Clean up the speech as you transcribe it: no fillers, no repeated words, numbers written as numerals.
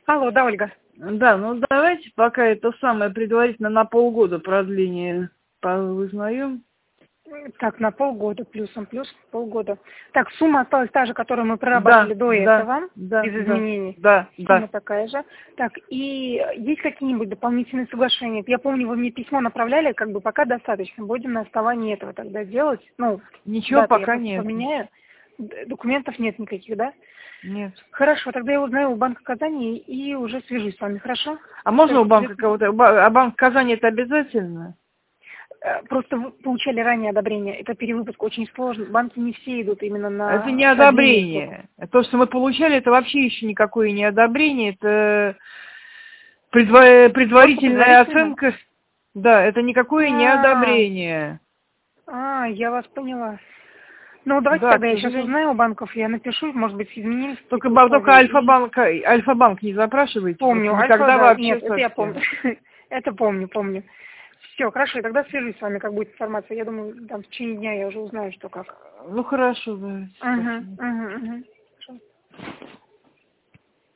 Алло, да, Ольга. Да, ну давайте пока это самое предварительно на полгода продление вызнаем. Так, на полгода, плюсом плюс полгода. Так, сумма осталась та же, которую мы прорабатывали Да, до да, этого, да, без да, изменений. да, Сумма да. такая же. Так, и есть какие-нибудь дополнительные соглашения? Я помню, вы мне письмо направляли, как бы пока достаточно. Будем на основании этого тогда делать. Ну, Ничего даты я пока просто нет. поменяю. Документов нет никаких, да? Нет. Хорошо, тогда я узнаю у Банка Казани и уже свяжусь с вами, хорошо? А можно у банка Всё, кого-то? А Банк Казани это обязательно? просто вы получали ранее одобрение. Это перевыпуск очень сложно. Банки не все идут именно Это не на продление срока. одобрение. То, что мы получали, это вообще еще никакое не одобрение. Это Просто предварительная предварительно? оценка. Да, это никакое не А, одобрение. я вас поняла. Ну, давайте Да, к тогда я сейчас сожалению. узнаю у банков, я напишу, может быть, изменились Только, какие-то только условия. И Альфа-банк не запрашивайте, просто помню, Альфа, никогда да, вообще нет, это я помню. совсем. Это помню. Все, хорошо, и тогда свяжусь с вами, как будет информация. Я думаю, там в течение дня я уже узнаю, что как. Ну хорошо, да, Угу, спасибо. угу, угу.